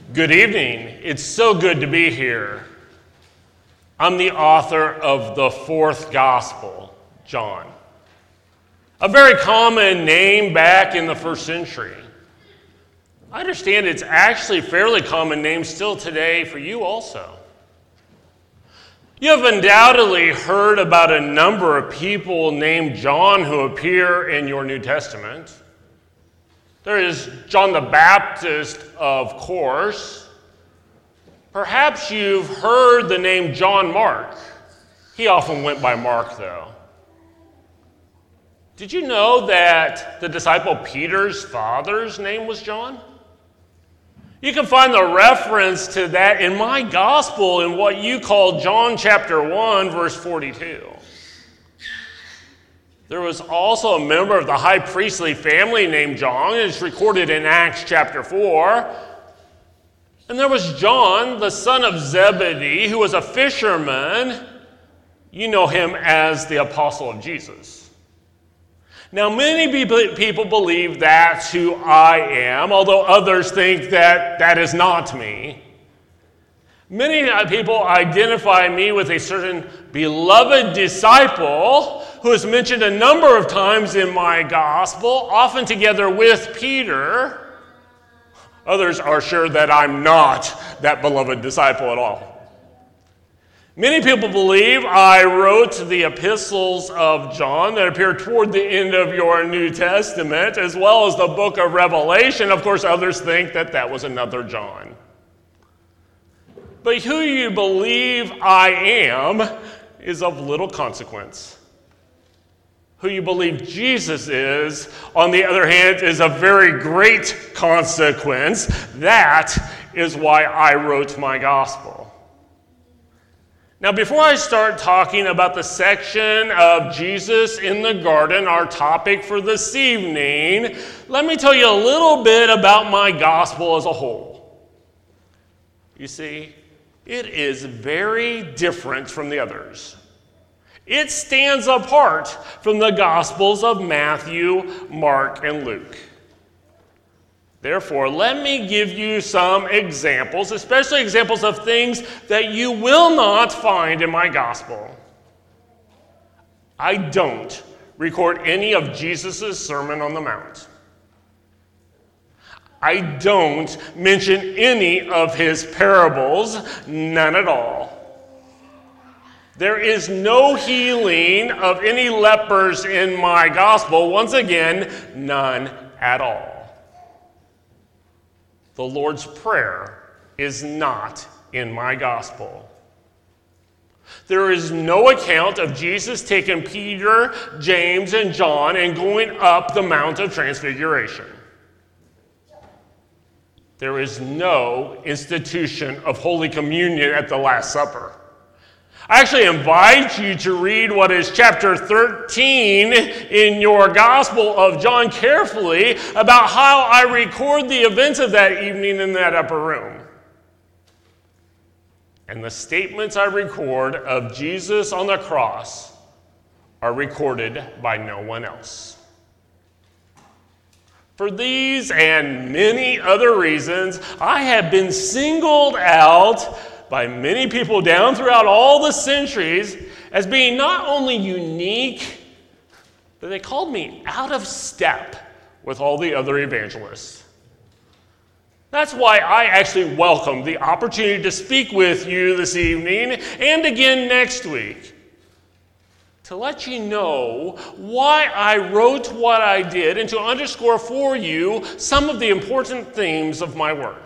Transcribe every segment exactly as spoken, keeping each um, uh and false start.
Good evening. It's so good to be here. I'm the author of the fourth gospel, John. A very common name back in the first century. I understand it's actually a fairly common name still today for you also. You have undoubtedly heard about a number of people named John who appear in your New Testament. There is John the Baptist, of course. Perhaps you've heard the name John Mark. He often went by Mark, though. Did you know that the disciple Peter's father's name was John? You can find the reference to that in my gospel in what you call John chapter one, verse forty-two. There was also a member of the high priestly family named John. It's recorded in Acts chapter four. And there was John, the son of Zebedee, who was a fisherman. You know him as the apostle of Jesus. Now, many people believe that's who I am, although others think that that is not me. Many people identify me with a certain beloved disciple who is mentioned a number of times in my gospel, often together with Peter. Others are sure that I'm not that beloved disciple at all. Many people believe I wrote the epistles of John that appear toward the end of your New Testament, as well as the book of Revelation. Of course, others think that that was another John. But who you believe I am is of little consequence. Who you believe Jesus is, on the other hand, is of very great consequence. That is why I wrote my gospel. Now, before I start talking about the section of Jesus in the garden, our topic for this evening, let me tell you a little bit about my gospel as a whole. You see, it is very different from the others. It stands apart from the Gospels of Matthew, Mark, and Luke. Therefore, let me give you some examples, especially examples of things that you will not find in my Gospel. I don't record any of Jesus' Sermon on the Mount. I don't mention any of his parables, none at all. There is no healing of any lepers in my gospel. Once again, none at all. The Lord's Prayer is not in my gospel. There is no account of Jesus taking Peter, James, and John and going up the Mount of Transfiguration. There is no institution of Holy Communion at the Last Supper. I actually invite you to read what is chapter thirteen in your Gospel of John carefully about how I record the events of that evening in that upper room. And the statements I record of Jesus on the cross are recorded by no one else. For these and many other reasons, I have been singled out by many people down throughout all the centuries as being not only unique, but they called me out of step with all the other evangelists. That's why I actually welcome the opportunity to speak with you this evening and again next week, to let you know why I wrote what I did and to underscore for you some of the important themes of my work.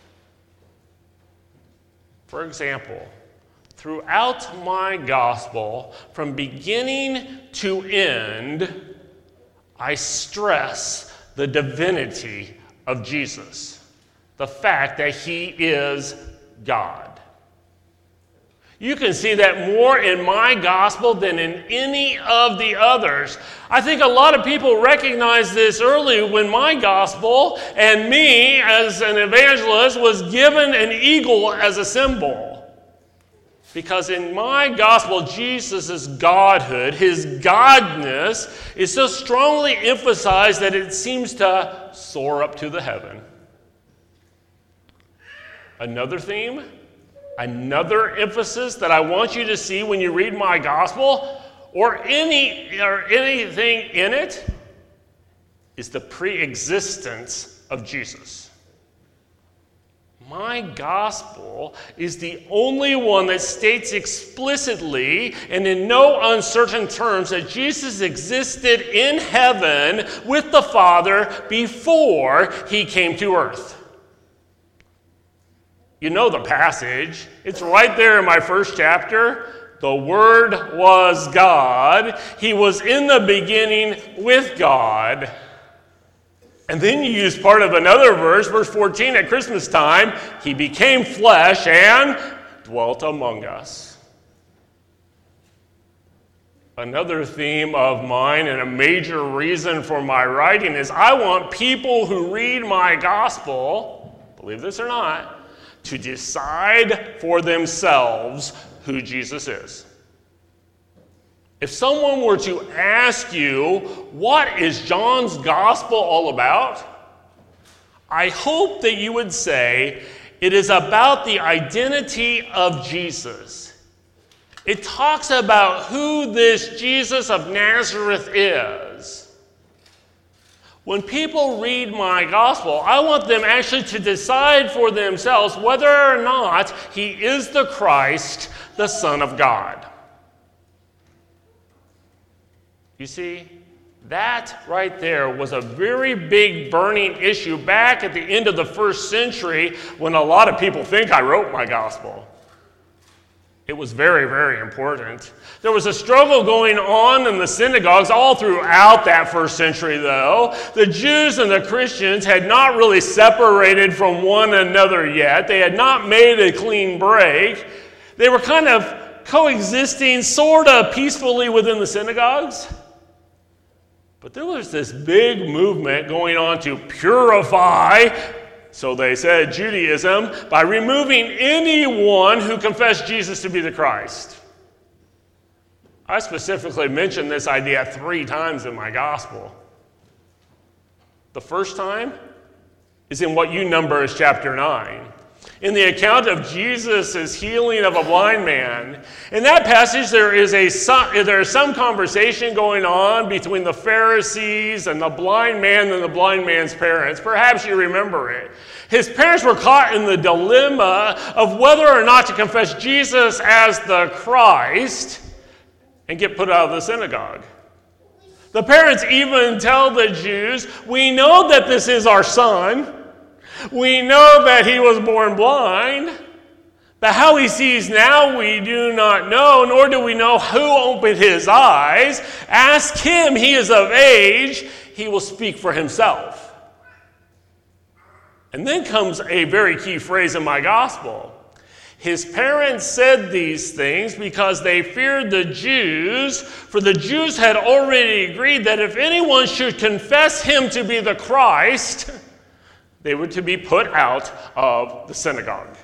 For example, throughout my gospel, from beginning to end, I stress the divinity of Jesus, the fact that he is God. You can see that more in my gospel than in any of the others. I think a lot of people recognize this early when my gospel and me as an evangelist was given an eagle as a symbol. Because in my gospel, Jesus' godhood, his godness, is so strongly emphasized that it seems to soar up to the heaven. Another theme, another emphasis that I want you to see when you read my gospel or any or anything in it is the pre-existence of Jesus. My gospel is the only one that states explicitly and in no uncertain terms that Jesus existed in heaven with the Father before he came to earth. You know the passage. It's right there in my first chapter. The Word was God. He was in the beginning with God. And then you use part of another verse, verse fourteen, at Christmas time, he became flesh and dwelt among us. Another theme of mine and a major reason for my writing is I want people who read my gospel, believe this or not, to decide for themselves who Jesus is. If someone were to ask you, what is John's gospel all about? I hope that you would say, it is about the identity of Jesus. It talks about who this Jesus of Nazareth is. When people read my gospel, I want them actually to decide for themselves whether or not he is the Christ, the Son of God. You see, that right there was a very big burning issue back at the end of the first century when a lot of people think I wrote my gospel. It was very, very important. There was a struggle going on in the synagogues all throughout that first century, though. The Jews and the Christians had not really separated from one another yet. They had not made a clean break. They were kind of coexisting sort of peacefully within the synagogues. But there was this big movement going on to purify, so they said, Judaism, by removing anyone who confessed Jesus to be the Christ. I specifically mentioned this idea three times in my gospel. The first time is in what you number as chapter nine. In the account of Jesus' healing of a blind man. In that passage, there is a there is some conversation going on between the Pharisees and the blind man and the blind man's parents. Perhaps you remember it. His parents were caught in the dilemma of whether or not to confess Jesus as the Christ and get put out of the synagogue. The parents even tell the Jews, we know that this is our son. We know that he was born blind, but how he sees now we do not know, nor do we know who opened his eyes. Ask him, he is of age, he will speak for himself. And then comes a very key phrase in my gospel. His parents said these things because they feared the Jews, for the Jews had already agreed that if anyone should confess him to be the Christ, they were to be put out of the synagogue.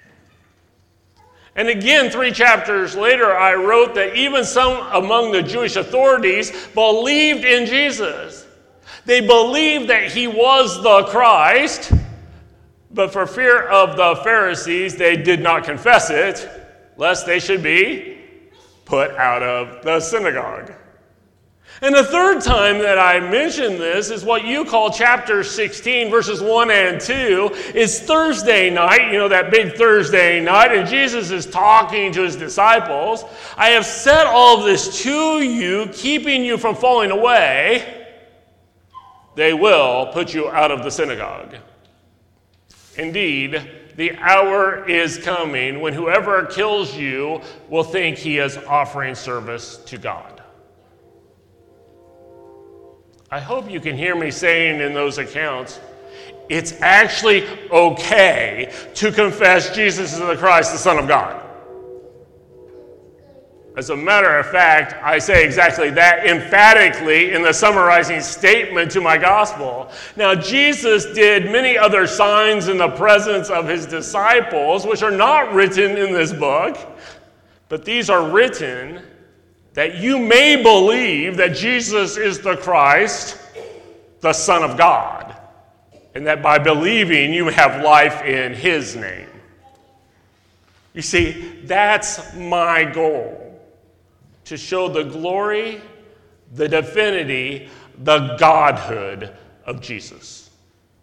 And again, three chapters later, I wrote that even some among the Jewish authorities believed in Jesus. They believed that he was the Christ, but for fear of the Pharisees, they did not confess it, lest they should be put out of the synagogue. And the third time that I mention this is what you call chapter sixteen, verses one and two. It's Thursday night, you know, that big Thursday night, and Jesus is talking to his disciples. I have said all of this to you, keeping you from falling away. They will put you out of the synagogue. Indeed, the hour is coming when whoever kills you will think he is offering service to God. I hope you can hear me saying in those accounts, it's actually okay to confess Jesus is the Christ, the Son of God. As a matter of fact, I say exactly that emphatically in the summarizing statement to my gospel. Now, Jesus did many other signs in the presence of his disciples, which are not written in this book, but these are written that you may believe that Jesus is the Christ, the Son of God, and that by believing you have life in his name. You see, that's my goal, to show the glory, the divinity, the godhood of Jesus.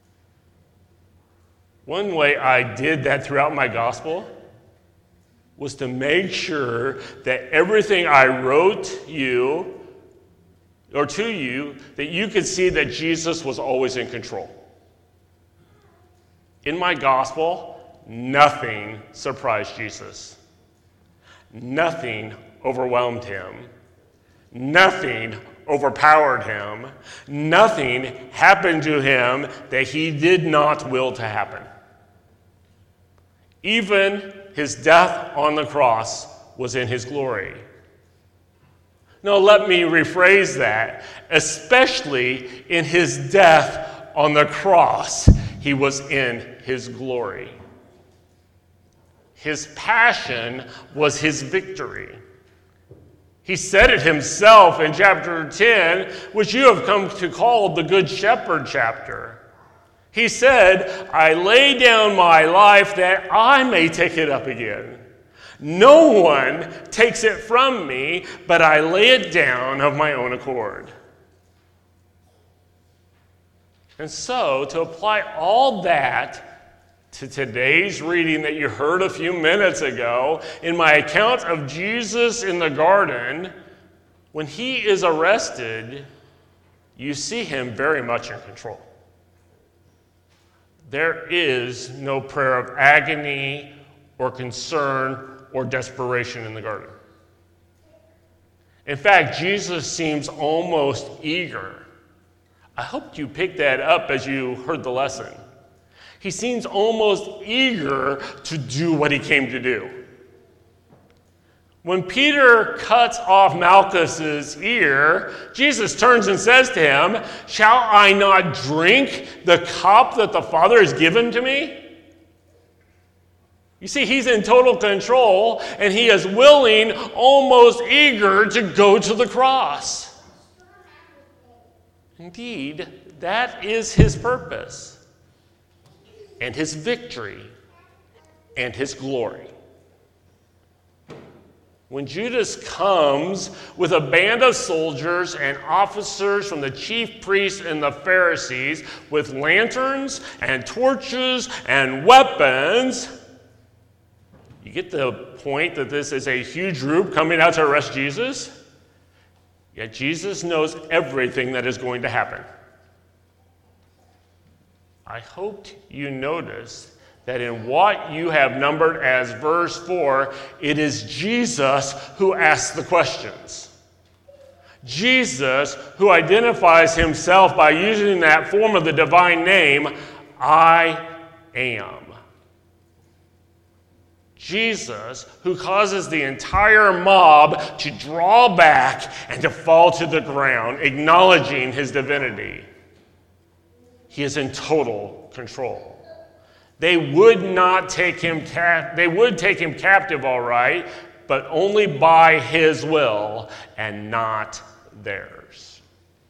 One way I did that throughout my gospel was to make sure that everything I wrote you, or to you, that you could see that Jesus was always in control. In my gospel, nothing surprised Jesus. Nothing overwhelmed him. Nothing overpowered him. Nothing happened to him that he did not will to happen. Even his death on the cross was in his glory. Now, let me rephrase that. Especially in his death on the cross, he was in his glory. His passion was his victory. He said it himself in chapter ten, which you have come to call the Good Shepherd chapter. He said, I lay down my life that I may take it up again. No one takes it from me, but I lay it down of my own accord. And so, to apply all that to today's reading that you heard a few minutes ago, in my account of Jesus in the garden, when he is arrested, you see him very much in control. There is no prayer of agony or concern or desperation in the garden. In fact, Jesus seems almost eager. I hope you picked that up as you heard the lesson. He seems almost eager to do what he came to do. When Peter cuts off Malchus's ear, Jesus turns and says to him, shall I not drink the cup that the Father has given to me? You see, he's in total control, and he is willing, almost eager, to go to the cross. Indeed, that is his purpose, and his victory, and his glory. When Judas comes with a band of soldiers and officers from the chief priests and the Pharisees with lanterns and torches and weapons, you get the point that this is a huge group coming out to arrest Jesus? Yet Jesus knows everything that is going to happen. I hoped you noticed that in what you have numbered as verse four, it is Jesus who asks the questions. Jesus who identifies himself by using that form of the divine name, I am. Jesus who causes the entire mob to draw back and to fall to the ground, acknowledging his divinity. He is in total control. They would not take him cap- they would take him captive, all right, but only by his will and not theirs.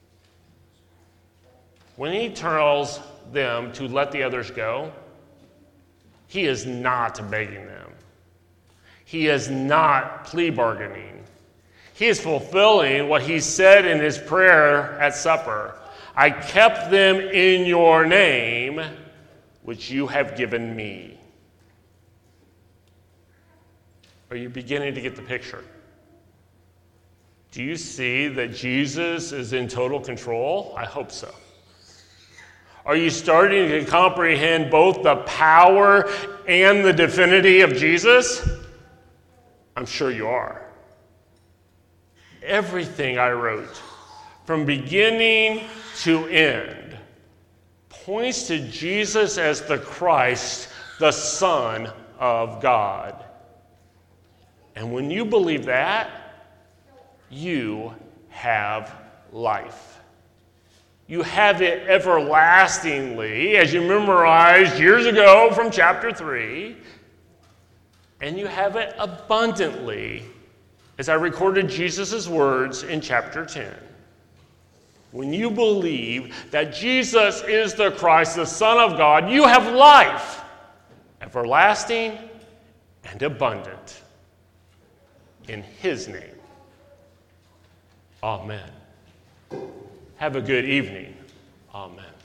When he tells them to let the others go, he is not begging them. He is not plea bargaining. He is fulfilling what he said in his prayer at supper. I kept them in your name, which you have given me. Are you beginning to get the picture? Do you see that Jesus is in total control? I hope so. Are you starting to comprehend both the power and the divinity of Jesus? I'm sure you are. Everything I wrote, from beginning to end, points to Jesus as the Christ, the Son of God. And when you believe that, you have life. You have it everlastingly, as you memorized years ago from chapter three, and you have it abundantly, as I recorded Jesus' words in chapter ten. When you believe that Jesus is the Christ, the Son of God, you have life, everlasting and abundant. In his name. Amen. Have a good evening. Amen.